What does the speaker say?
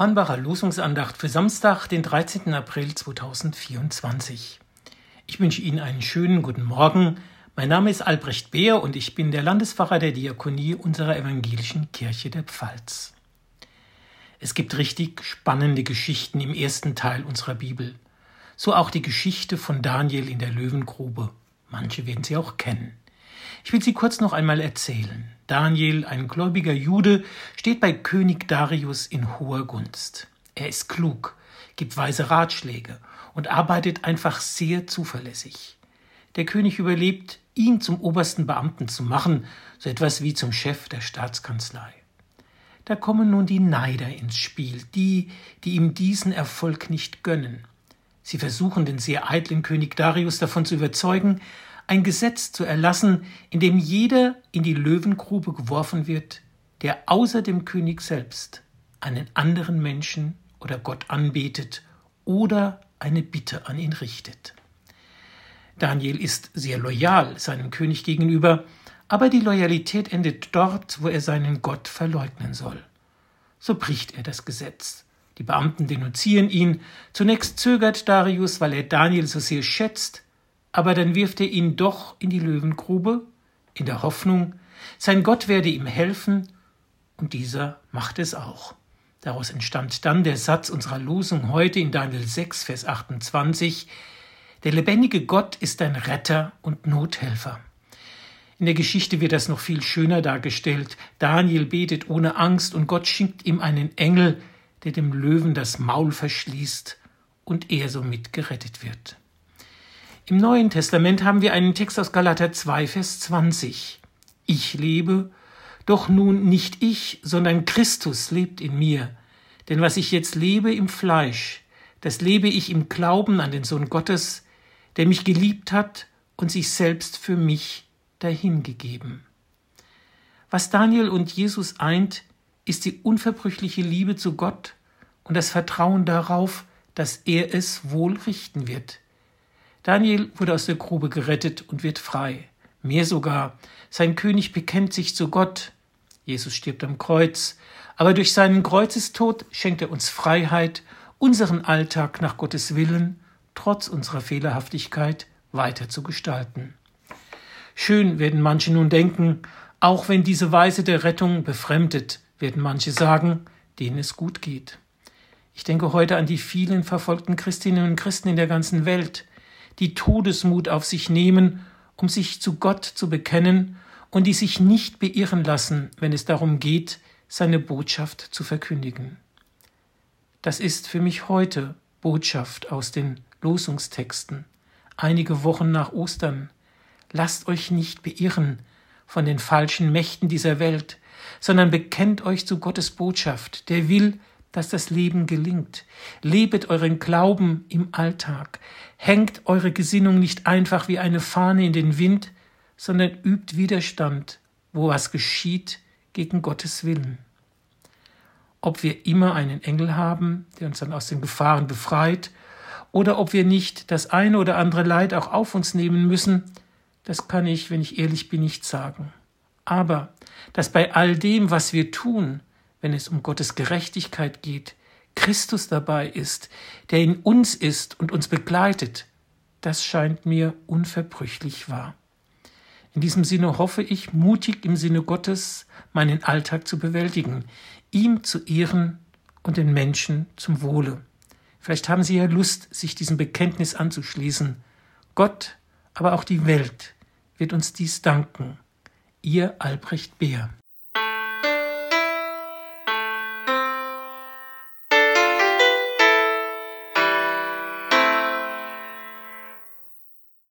Hornbacher Losungsandacht für Samstag, den 13. April 2024. Ich wünsche Ihnen einen schönen guten Morgen. Mein Name ist Albrecht Beer und ich bin der Landespfarrer der Diakonie unserer evangelischen Kirche der Pfalz. Es gibt richtig spannende Geschichten im ersten Teil unserer Bibel. So auch die Geschichte von Daniel in der Löwengrube. Manche werden sie auch kennen. Ich will sie kurz noch einmal erzählen. Daniel, ein gläubiger Jude, steht bei König Darius in hoher Gunst. Er ist klug, gibt weise Ratschläge und arbeitet einfach sehr zuverlässig. Der König überlebt, ihn zum obersten Beamten zu machen, so etwas wie zum Chef der Staatskanzlei. Da kommen nun die Neider ins Spiel, die ihm diesen Erfolg nicht gönnen. Sie versuchen, den sehr eitlen König Darius davon zu überzeugen, ein Gesetz zu erlassen, in dem jeder in die Löwengrube geworfen wird, der außer dem König selbst einen anderen Menschen oder Gott anbetet oder eine Bitte an ihn richtet. Daniel ist sehr loyal seinem König gegenüber, aber die Loyalität endet dort, wo er seinen Gott verleugnen soll. So bricht er das Gesetz. Die Beamten denunzieren ihn. Zunächst zögert Darius, weil er Daniel so sehr schätzt, aber dann wirft er ihn doch in die Löwengrube, in der Hoffnung, sein Gott werde ihm helfen, und dieser macht es auch. Daraus entstand dann der Satz unserer Losung heute in Daniel 6, Vers 28, der lebendige Gott ist ein Retter und Nothelfer. In der Geschichte wird das noch viel schöner dargestellt. Daniel betet ohne Angst und Gott schickt ihm einen Engel, der dem Löwen das Maul verschließt und er somit gerettet wird. Im Neuen Testament haben wir einen Text aus Galater 2, Vers 20. Ich lebe, doch nun nicht ich, sondern Christus lebt in mir. Denn was ich jetzt lebe im Fleisch, das lebe ich im Glauben an den Sohn Gottes, der mich geliebt hat und sich selbst für mich dahingegeben. Was Daniel und Jesus eint, ist die unverbrüchliche Liebe zu Gott und das Vertrauen darauf, dass er es wohl richten wird. Daniel wurde aus der Grube gerettet und wird frei. Mehr sogar, sein König bekennt sich zu Gott. Jesus stirbt am Kreuz, aber durch seinen Kreuzestod schenkt er uns Freiheit, unseren Alltag nach Gottes Willen, trotz unserer Fehlerhaftigkeit, weiter zu gestalten. Schön werden manche nun denken, auch wenn diese Weise der Rettung befremdet, werden manche sagen, denen es gut geht. Ich denke heute an die vielen verfolgten Christinnen und Christen in der ganzen Welt, die Todesmut auf sich nehmen, um sich zu Gott zu bekennen und die sich nicht beirren lassen, wenn es darum geht, seine Botschaft zu verkündigen. Das ist für mich heute Botschaft aus den Losungstexten, einige Wochen nach Ostern. Lasst euch nicht beirren von den falschen Mächten dieser Welt, sondern bekennt euch zu Gottes Botschaft, der will, dass das Leben gelingt. Lebet euren Glauben im Alltag. Hängt eure Gesinnung nicht einfach wie eine Fahne in den Wind, sondern übt Widerstand, wo was geschieht, gegen Gottes Willen. Ob wir immer einen Engel haben, der uns dann aus den Gefahren befreit, oder ob wir nicht das eine oder andere Leid auch auf uns nehmen müssen, das kann ich, wenn ich ehrlich bin, nicht sagen. Aber, dass bei all dem, was wir tun, wenn es um Gottes Gerechtigkeit geht, Christus dabei ist, der in uns ist und uns begleitet, das scheint mir unverbrüchlich wahr. In diesem Sinne hoffe ich, mutig im Sinne Gottes meinen Alltag zu bewältigen, ihm zu ehren und den Menschen zum Wohle. Vielleicht haben Sie ja Lust, sich diesem Bekenntnis anzuschließen. Gott, aber auch die Welt wird uns dies danken. Ihr Albrecht Beer.